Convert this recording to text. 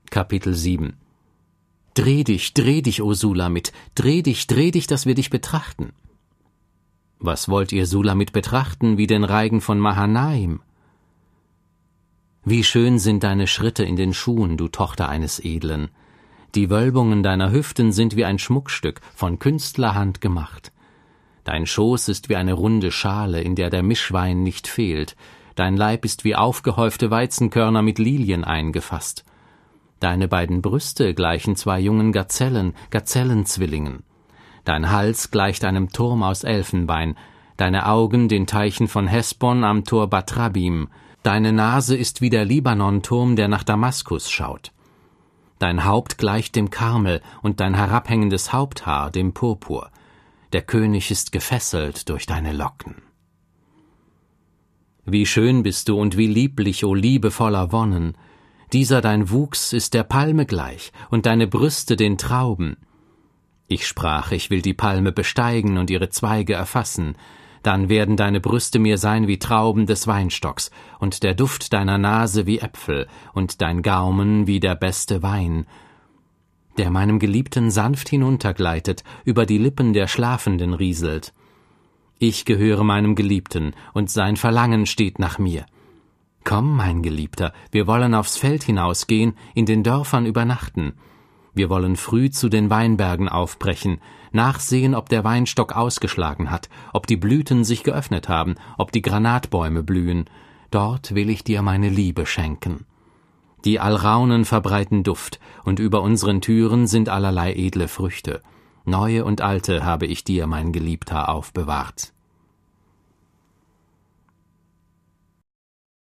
Kapitel 7. Dreh dich, o Sulamit, dreh dich, dass wir dich betrachten. Was wollt ihr Sulamit betrachten, wie den Reigen von Mahanaim? Wie schön sind deine Schritte in den Schuhen, du Tochter eines Edlen. Die Wölbungen deiner Hüften sind wie ein Schmuckstück, von Künstlerhand gemacht. Dein Schoß ist wie eine runde Schale, in der der Mischwein nicht fehlt. Dein Leib ist wie aufgehäufte Weizenkörner mit Lilien eingefasst. Deine beiden Brüste gleichen zwei jungen Gazellen, Gazellenzwillingen. Dein Hals gleicht einem Turm aus Elfenbein, deine Augen den Teichen von Hesbon am Tor Batrabim, deine Nase ist wie der Libanon-Turm, der nach Damaskus schaut. Dein Haupt gleicht dem Karmel und dein herabhängendes Haupthaar dem Purpur. Der König ist gefesselt durch deine Locken. Wie schön bist du und wie lieblich, o liebevoller Wonnen! Dieser dein Wuchs ist der Palme gleich und deine Brüste den Trauben. Ich sprach, ich will die Palme besteigen und ihre Zweige erfassen. Dann werden deine Brüste mir sein wie Trauben des Weinstocks und der Duft deiner Nase wie Äpfel und dein Gaumen wie der beste Wein, der meinem Geliebten sanft hinuntergleitet, über die Lippen der Schlafenden rieselt. Ich gehöre meinem Geliebten, und sein Verlangen steht nach mir. Komm, mein Geliebter, wir wollen aufs Feld hinausgehen, in den Dörfern übernachten. Wir wollen früh zu den Weinbergen aufbrechen, nachsehen, ob der Weinstock ausgeschlagen hat, ob die Blüten sich geöffnet haben, ob die Granatbäume blühen. Dort will ich dir meine Liebe schenken. Die Alraunen verbreiten Duft, und über unseren Türen sind allerlei edle Früchte. Neue und alte habe ich dir, mein Geliebter, aufbewahrt.